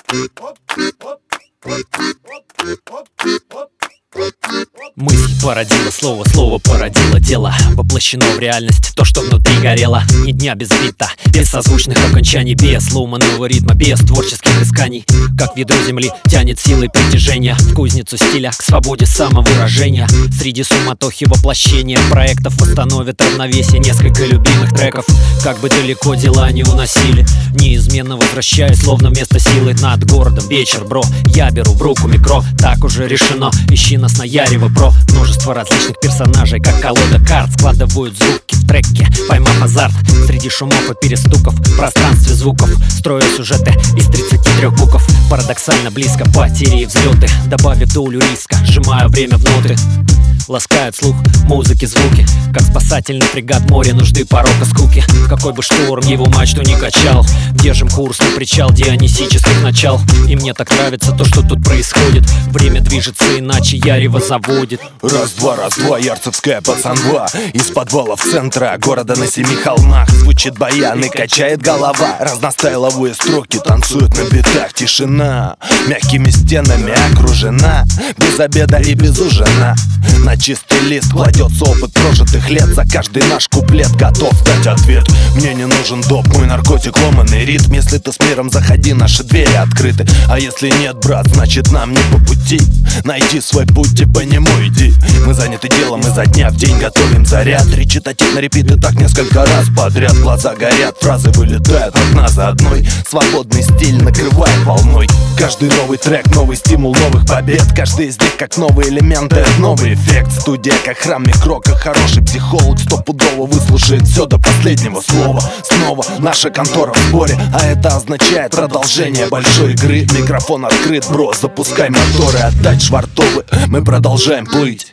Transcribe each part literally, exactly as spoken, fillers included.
Мысль породила слово, слово породило дело. Воплощено в реальность то, что внутри горело. Ни дня без бита, без созвучных окончаний, без ломаного ритма, без творческих исканий. Как ведро земли тянет силой притяжения в кузницу стиля к свободе самовыражения. Среди суматохи воплощения проектов восстановит равновесие несколько любимых треков. Как бы далеко дела не уносили, неизменно возвращаясь, словно вместо силы над городом. Вечер, бро, я беру в руку микро, так уже решено. Ищи нас на Ярево Про. Множество различных персонажей, как колода карт, складывают звуки в треке, поймав азарт среди шумов и перестуков в пространстве звуков. Строю сюжеты из тридцати трёх букв, парадоксально близко потери и взлеты, добавив долю риска, сжимая время в ноты. Ласкают слух музыки, звуки, как спасательный фрегат море нужды, порока, скуки. Какой бы шторм его мачту не качал, держим курс на причал дионисических начал. И мне так нравится то, что тут происходит. Время движется иначе, Ярево заводит. Раз-два, раз-два, ярцевская пацанва. Из подвалов центра города на семи холмах звучит баян и качает голова. Разностайловые строки танцуют на битах. Тишина мягкими стенами окружена, без обеда и без ужина. На чистый лист кладется опыт прожитых лет. За каждый наш куплет готов дать ответ. Мне не нужен доп, мой наркотик, ломаный ритм. Если ты с миром, заходи, наши двери открыты. А если нет, брат, значит нам не по пути. Найди свой путь и по нему иди. Мы заняты делом, изо дня в день готовим заряд. Речитатив на репит и так несколько раз подряд. Глаза горят, фразы вылетают одна за одной. Свободный стиль накрывает волной. Каждый новый трек, новый стимул новых побед. Каждый из них как новые элементы, новый эффект. Студия как храм микро, как хороший психолог стопудово выслушает все до последнего слова. Снова наша контора в сборе, а это означает продолжение большой игры. Микрофон открыт, бро, запускай моторы, отдать швартовы, мы продолжаем плыть.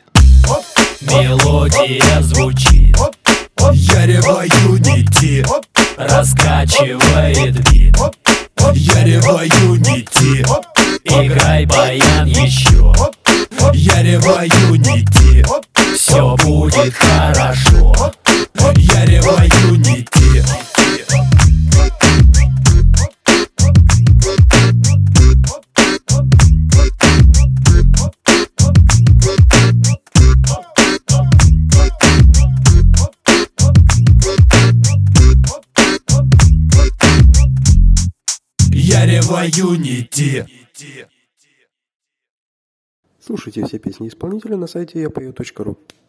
Мелодия звучит, Ярево Юнити раскачивает бит. Ярево Юнити, играй баян еще. Ярево Юнити, Все будет хорошо. Ярево Юнити. Ярево Юнити. Слушайте все песни исполнителя на сайте я пою точка ру.